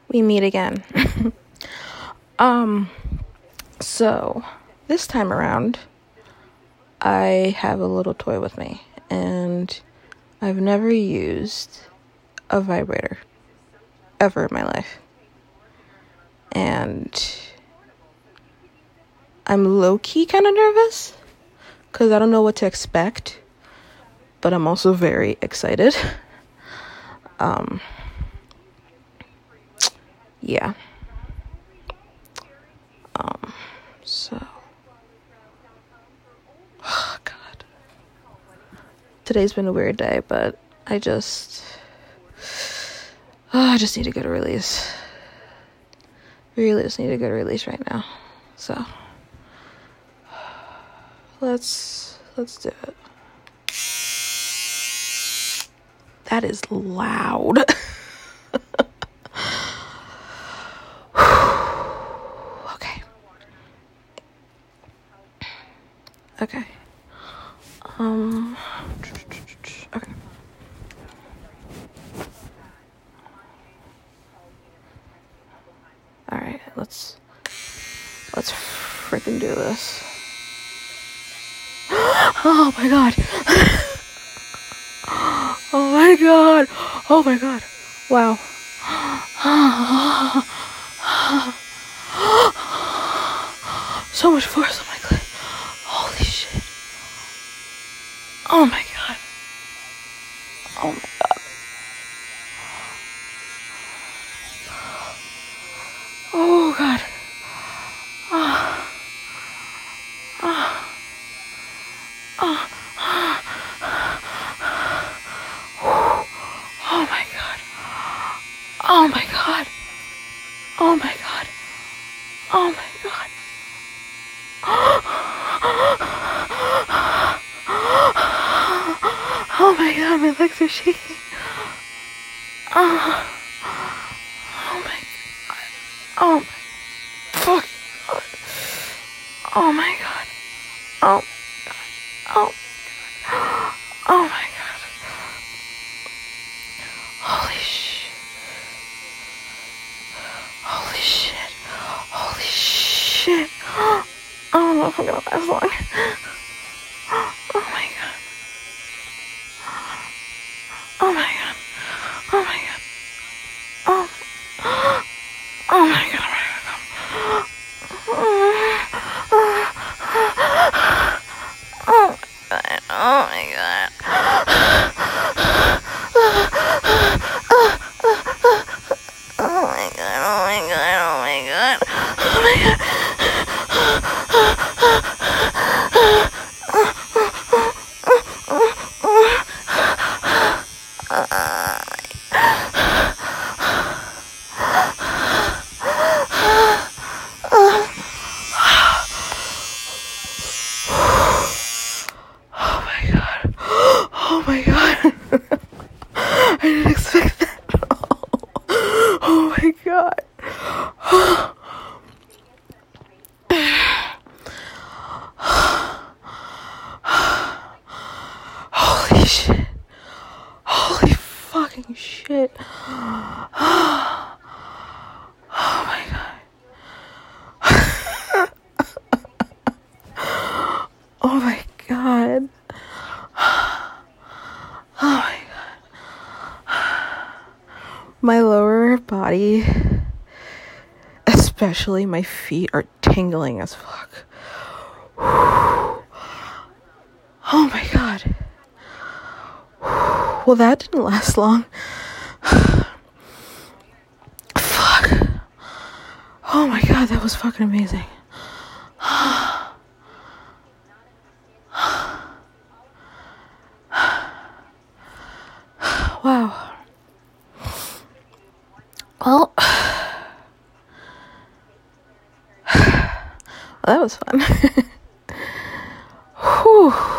we meet again. So this time around, I have a little toy with me, and I've never used a vibrator ever in my life. And I'm low-key kind of nervous because I don't know what to expect, but I'm also very excited. Yeah. So, oh God, today's been a weird day, but I just need a good release. Really just need a good release right now. So, let's do it. That is loud. Okay. Okay. Alright, let's freaking do this. Oh my God. Oh my God. Oh my God. Wow. So much force on my clit. Holy shit. Oh my God. Oh my God. Oh God. Oh my God. Oh my God. Oh my God. Oh my God. Oh my God, my legs are shaking. Oh my God. Oh my fuck. Oh my God. Oh my God. Oh my God. Holy shit. Holy shit. Holy shit. I don't know if I'm gonna last long. Oh my God. Oh my God. Oh my God. Oh. Oh my God. Oh my God. Oh my God. Oh my God. Oh my God. Oh my God. Oh my God. I didn't expect that at all. Oh my God. Holy shit. Holy fucking shit. Oh my God. Oh my God. Oh my God. My lower body, especially my feet, are tingling as fuck. Oh my God. Well, that didn't last long. Fuck. Oh my God, that was fucking amazing. Wow. Well, that was fun. Whew.